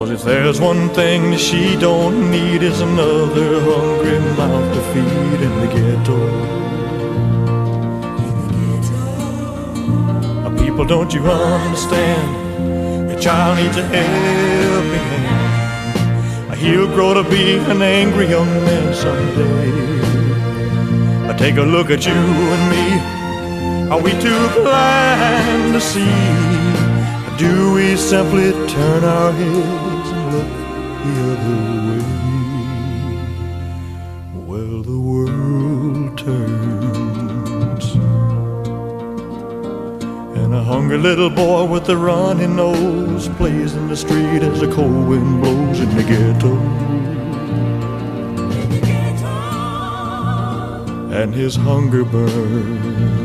If there's one thing that she don't need, is another hungry mouth to feed in the ghetto. People, don't you understand? Your child needs a helping hand. He'll grow to be an angry young man someday. Take a look at you and me. Are we too blind to see? Do we simply turn our heads and look the other way? Well, the world turns, and a hungry little boy with a runny nose plays in the street as the cold wind blows in the ghetto. And his hunger burns